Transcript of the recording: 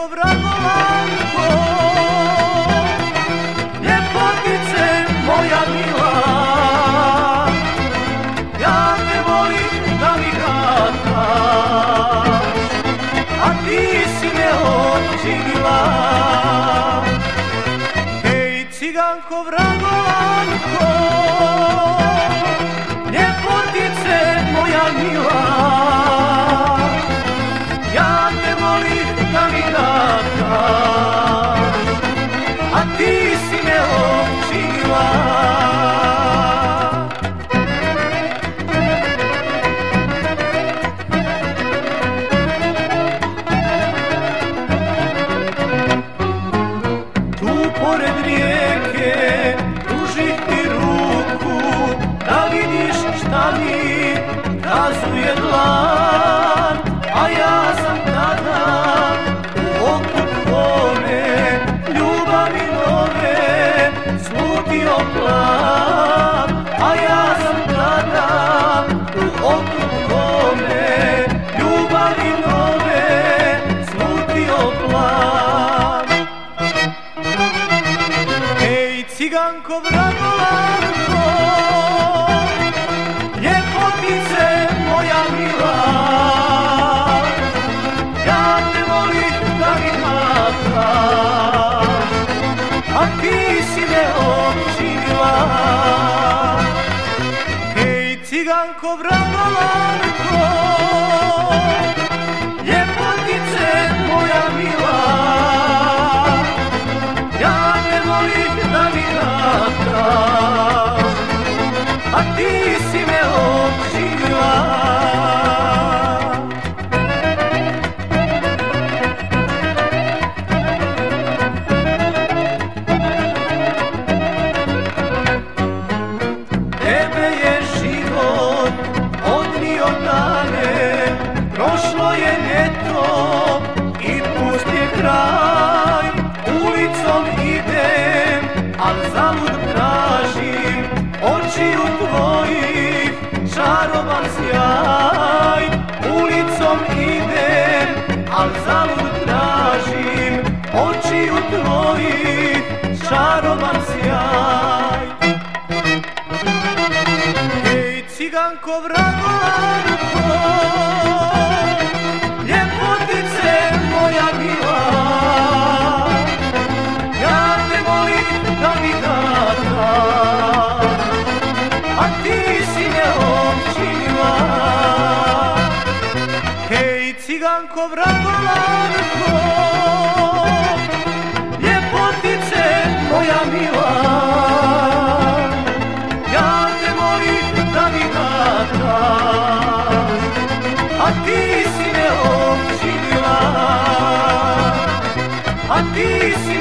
ciganko vragolanko, ljepotice moja mila, ja te volim da mi vrataš, a ti si me odčinila. Hej, ciganko vragolanko, ljepotice moja mila, ja te volim da mi vrataš, a ti si me odčinila. Tu pored rijeke pružih ti ruku, da vidiš šta mi kazuje dlan, a ja sam tada u oku tvome ljubavi nove slutio plan, a ja sam tada u oku tvome ljubavi nove slutio plan. Ej, ciganko vragolanko, ljepotice moja mila, ja te volim da mi vrataš, a ti si me odčinila. Hej, ciganko vragolanko, ljepotice moja mila, ja te volim da mi vrataš, a ti si me odčinila. Tebe je život odnio dane, prošlo je ljeto i pust je kraj. Ulicom idem, al zalud tražim očiju tvojih čarovan sjaj. Ulicom idem, al zalud tražim očiju tvojih čarovan sjaj. Ej, ciganko vragolanko, ljepotice moja mila, ja te volim da mi vrataš, a ti si me odčinila. Hej, ciganko vragolanko, ljepotice moja mila, ja te volim da mi vrataš, a ti si me odčinila, a ti si